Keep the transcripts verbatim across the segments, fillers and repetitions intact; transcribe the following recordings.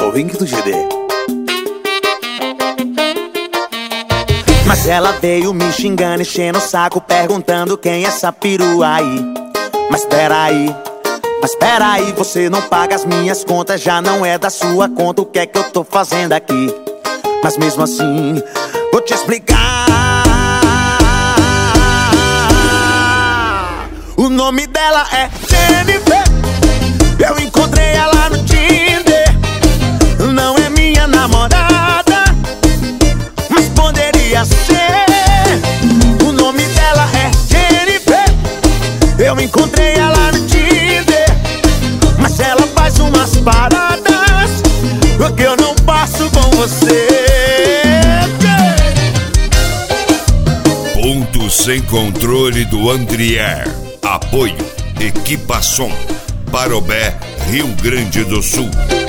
o Ring do G D. Mas ela veio me xingando, enchendo o saco, perguntando quem é essa perua aí. Mas peraí, mas peraí, você não paga as minhas contas, já não é da sua conta, o que é que eu tô fazendo aqui? Mas mesmo assim, vou te explicar. O nome dela é Jennifer, eu encontrei ela no Tinder. Não é minha namorada, mas poderia ser. O nome dela é Jennifer, eu encontrei ela no Tinder. Mas ela faz umas paradas que eu não passo com você. Ponto sem controle do Andrier. Apoio Equipa Som, Parobé, Rio Grande do Sul.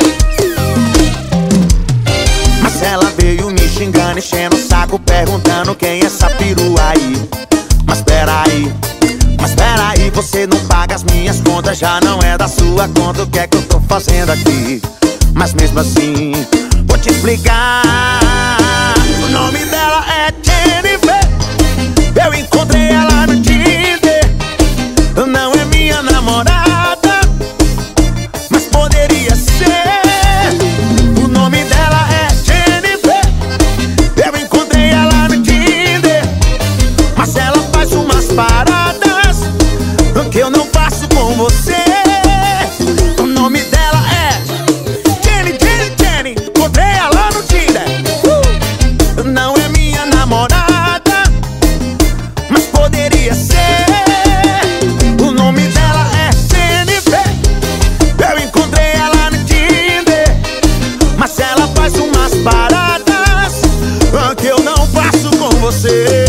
Mas ela veio me xingando, enchendo o saco, perguntando quem é essa perua aí. Mas peraí, mas peraí, você não paga as minhas contas, já não é da sua conta, o que é que eu tô fazendo aqui? Mas mesmo assim, vou te explicar. O nome dela é Jennifer, eu encontrei ela no Tinder. Não é minha namorada, mas poderia ser. O nome dela é Jennifer, eu encontrei ela no Tinder. Mas ela faz umas paradas que eu não faço com você. O nome dela é Jenny, Jenny, Jenny, encontrei ela no Tinder. uh! Não é minha namorada, mas poderia ser. O nome dela é Jennifer, eu encontrei ela no Tinder. Mas ela faz umas paradas que eu não faço com você.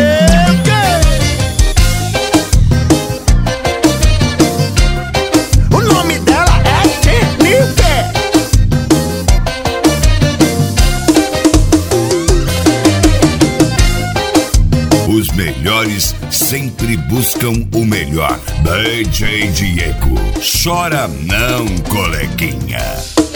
O nome dela é Jennifer. Os melhores sempre buscam o melhor. D J Diego, chora não, coleguinha.